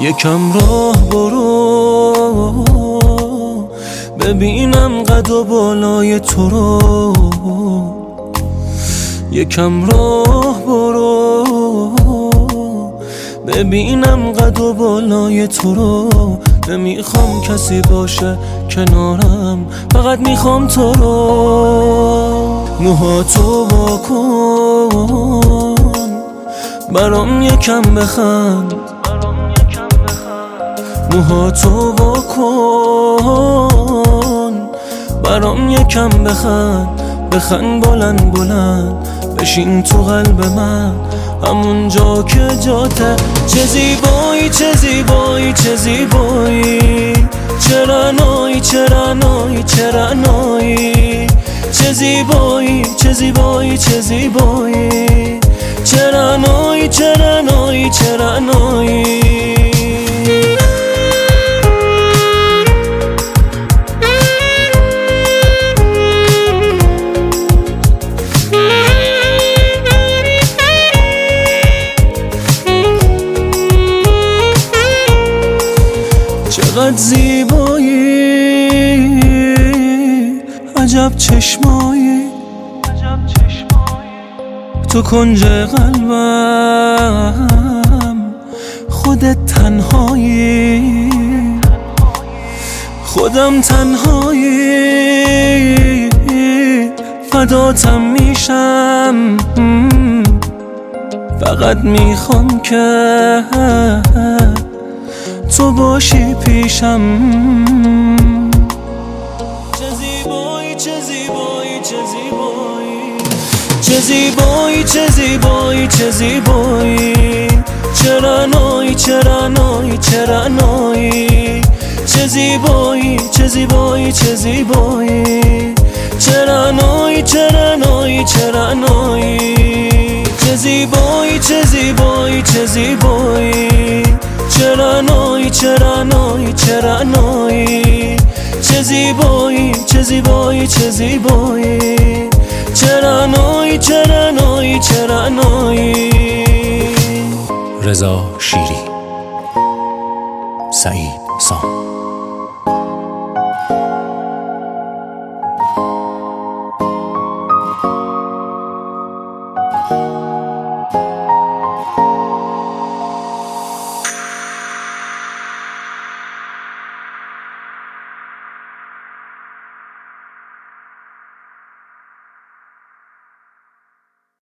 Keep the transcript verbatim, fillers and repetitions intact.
یکم راه برو ببینم قد و بالای تو رو. یکم راه برو ببینم قد و بالای تو رو. نمیخوام کسی باشه کنارم، فقط میخوام تو رو. موهاتو واکن برام یکم بخند، موهاتو واکن برام یکم بخند. بخند بلند بلند بشین تو قلب من، همون جا که جاته. چه زیبایی چه زیبایی چه زیبایی، چه رعنایی چه رعنایی چه رعنایی. چه زیبایی چه زیبایی چه زیبایی، چه رعنایی چه رعنایی چه رعنایی. چقدر زیبایی، عجب چشمایی، تو کنج قلبم خودت تنهایی. خودم تنهایی فداتم میشم، فقط میخوام که تو باشی پیشم. چه زیبایی چه زیبایی چه زیبایی، چه زیبایی چه زیبایی چه زیبایی، چه رعنایی چه رعنایی چه رعنایی. چه زیبایی چه زیبایی چه زیبایی، چه رعنایی چه رعنایی چه رعنایی. چه زیبایی چه زیبایی چه زیبایی، چه رعنایی چه رعنایی چه رعنایی. چه زیبایی چه زیبایی چه زیبایی، چه رعنایی چه رعنایی چه رعنایی. رضا شیری، سعید سام.